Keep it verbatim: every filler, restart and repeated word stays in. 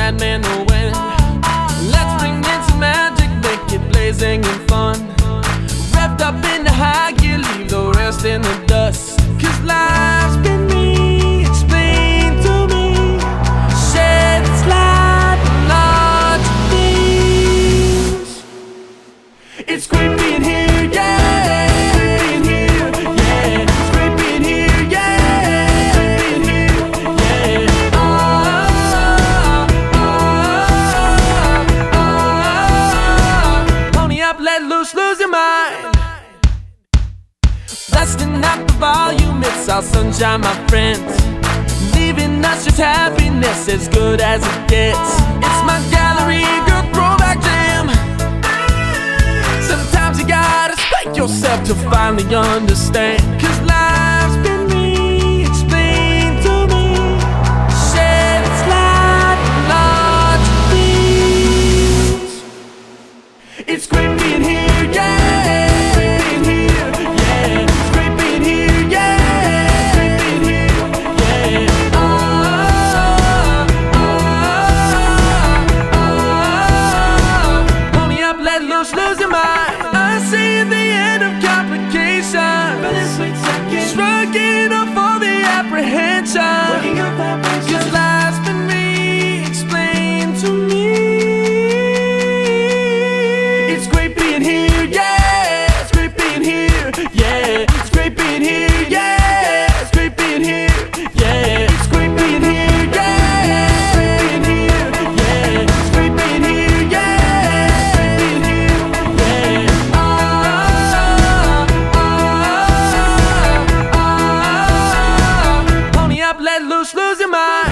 madman the wind. Let's bring in some magic, make it blazing and fun. Wrapped up in the high gear, leave the rest in the dust. Cause life's been me, explain to me. Shed its light on large things. It's great being here, yeah. Being here, yeah. It's great being here, yeah. Being here, yeah. Oh, oh, oh, oh. Pony up, let loose, lose your mind. Blasting out the volume, it's our sunshine, my friends. Leaving us just happiness, as good as it gets. It's my gallery, girl, throwback jam. Sometimes you gotta spank yourself to finally understand. Cause life's been me, explain to me. Shed its light on large things. It's great being here, yeah. Lose your mind. I see the end of complications, shrugging off all the apprehension. Cause life's been me, explain to me. It's great being here, yeah. It's great being here, yeah. It's great being here, yeah. It's great being here, yeah. It's great being here, yeah. Being here, yeah. It's great being here, yeah. Let loose, lose your mind.